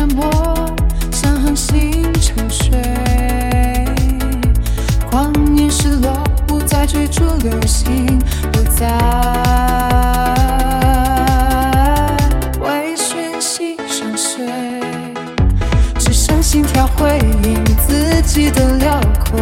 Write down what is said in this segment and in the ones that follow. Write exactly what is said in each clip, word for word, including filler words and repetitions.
沉默，像恒星沉睡。谎言失落，不再追逐流星，不再为讯息上睡，只剩心跳回应自己的辽阔。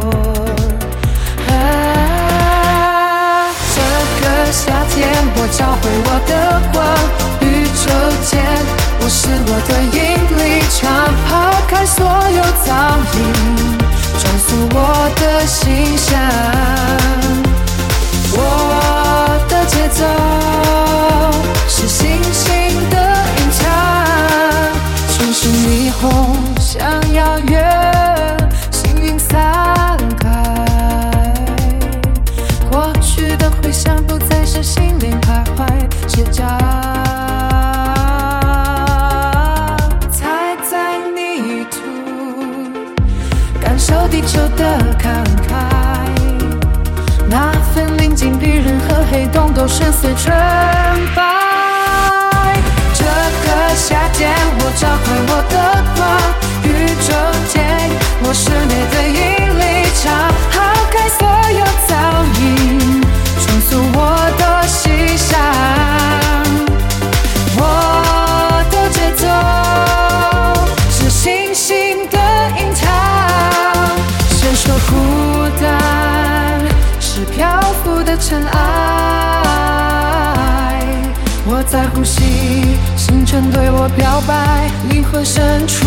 啊，这个夏天我找回我的光，宇宙间我失落的引力场，抛开所有噪音，重塑我的形象。我的节奏是星星的吟唱，城市霓虹像遥远，幸运散开，过去的回响不再是心灵徘徊，是家。踩在泥土，感受地球的慷慨，那份临近比任何黑洞都深邃纯白。这个夏天我找回我的光，宇宙间我失灭的引力场，抛开所有噪音，重塑我的形象。我的节奏是星星的吟唱，谁说孤单是漂浮的尘埃？我在呼吸，星辰对我表白，灵魂深处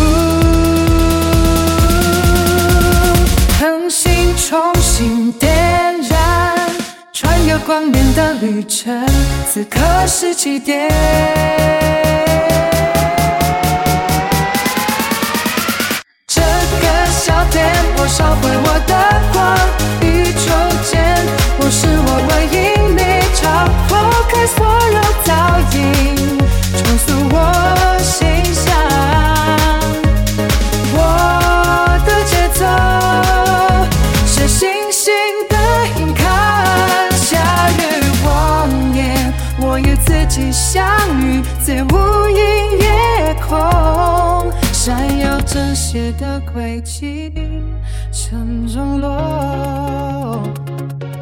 恒星重新点燃，穿越光年的旅程，此刻是起点。这个夏天我烧毁我的光，宇宙间我是我唯一立场，抛开所有噪音，重塑我形象。我的节奏是星星的引看，夏日光年我与自己相遇在无垠夜空，闪耀正邪的轨迹，沉中落。